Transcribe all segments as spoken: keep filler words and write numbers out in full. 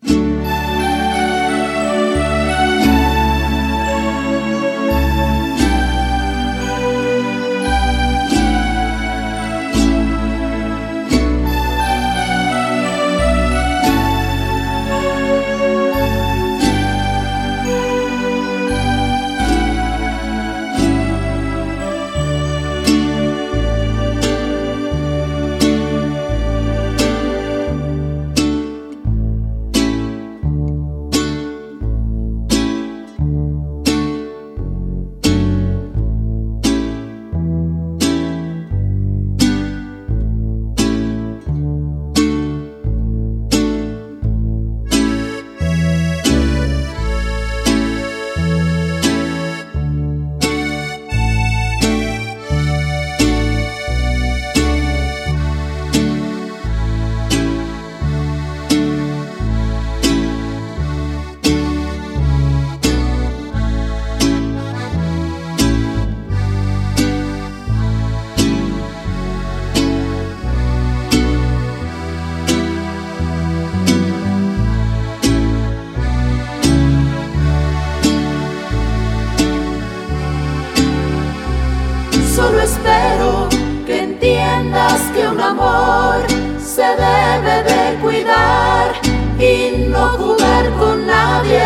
Solo espero que entiendas que un amor se debe de cuidar y no jugar con nadie.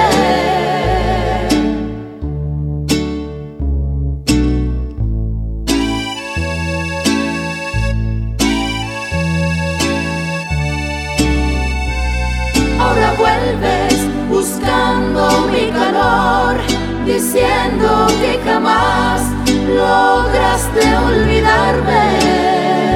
Ahora vuelves buscando mi calor, diciendo que jamás lograste olvidarme.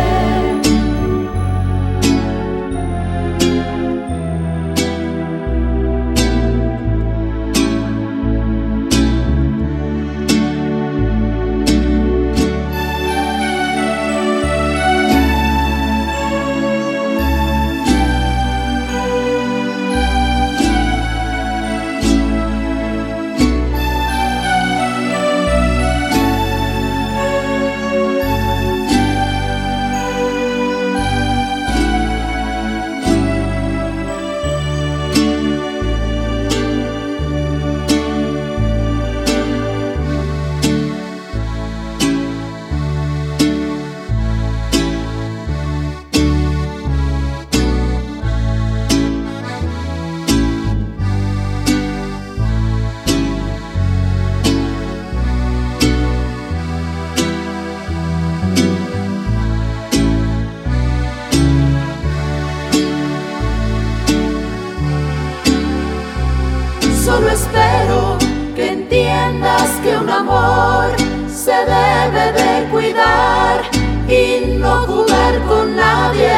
Solo espero que entiendas que un amor se debe de cuidar y no jugar con nadie.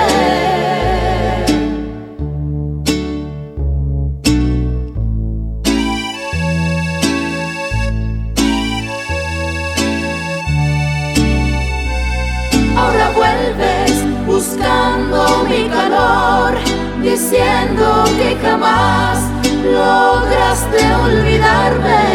Ahora vuelves buscando mi calor, diciendo que jamás lograste olvidarme.